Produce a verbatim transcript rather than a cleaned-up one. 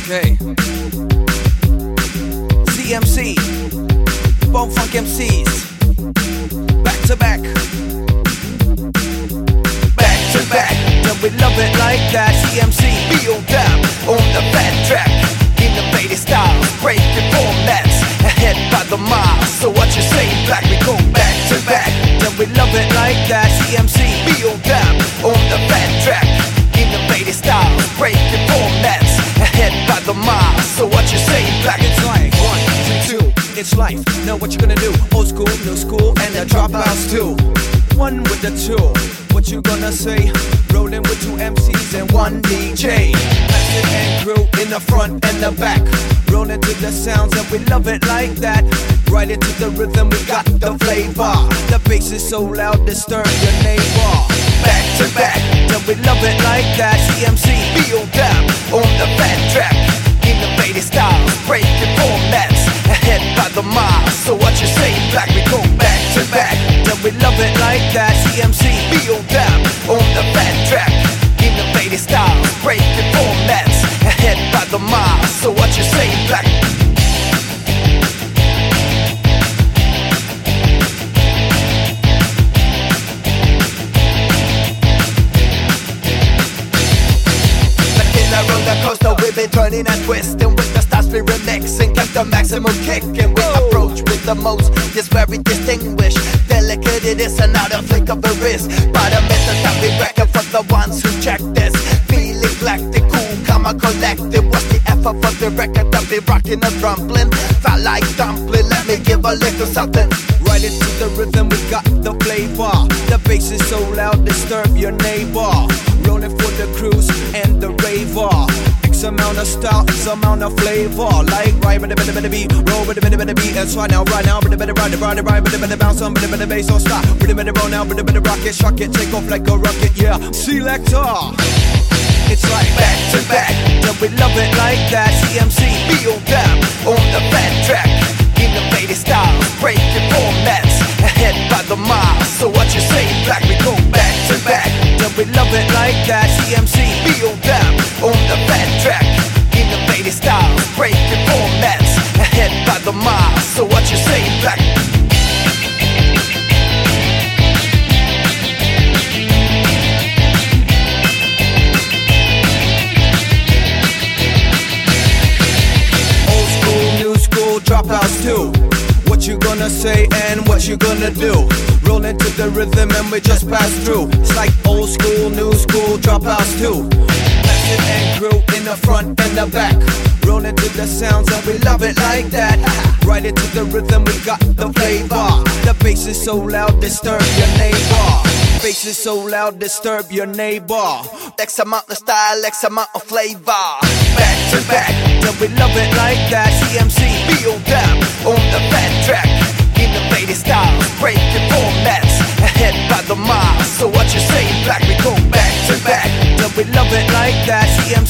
Okay. C M C, Bone Funk M Cs, back to back, back to back. Then we love it like that. C M C, feel down on the fat track, innovative styles, breaking formats, ahead by the mile. So what you say, black? We go back to back. Then we love it like that. C M C, feel down on the fat track, innovative styles, breaking formats, ahead by the mile. So what you say, black? It's like one, two, two. It's life. Know what you're gonna do. Old school, new school, and the dropouts too. One with the two. What you gonna say? Rolling with two M Cs and one D J. Massive and crew in the front and the back. Rolling to the sounds and we love it like that. Right into the rhythm, we got the flavor. The bass is so loud, disturb your neighbor. Back to back, then we love it like that. C M C, feel down on the fat track, innovative styles, breaking formats, ahead by the mile. So what you say, black? We go back to back, then we love it like that. C M C, feel down on the fat track, innovative styles, breaking formats, ahead by the mile. So what you say, black? Roller coaster, we been turning and twisting with the styles we remixing, kept the maximum kicking. We approach with the most, it's very distinguished. Delicate it is, and not a flick of the wrist. By the methods that we reckon for the ones who check this. Feeling galactic, cool, calm and collected. What's the effort for the record that we rocking and rumbling? Felt like dumpling, let me give a little something. Right into the rhythm, we got the flavor. The bass is so loud, disturb your neighbor. Rolling for the cruise and the raver. X amount of style, X amount of flavor. Like right with the bit of beat, roll with the bit of beat. That's right now, right now, with the bit of ride, ride, ride, with the bit of bounce on, with the bit of bass, don't stop. With the bit of roll now, with the bit of rocket, shock it, take off like a rocket, yeah. Selector. It's like back to back, then we love it like that. C M C, feel down on the fat track, innovative styles, breaking formats, ahead by the mile. So what you say, black? We go back to back, then we love it like that. C M C, feel down on the fat track, innovative styles, breaking formats, ahead by the mile. So what you say, black? Dropouts too. What you gonna say and what you gonna do? Roll into the rhythm and we just pass through. It's like old school, new school, dropouts too. Massive and crew in the front and the back. Roll into the sounds and we love it like that. Right into the rhythm, we got the flavor. The bass is so loud, disturb your neighbor. Bass is so loud, disturb your neighbor. X amount of style, X amount of flavor. Back to back, then we love it like that. C M C, feel down on the fat track, innovative styles, breaking formats, ahead by the mile. So what you say, black? We go back to back, then we love it like that. C M C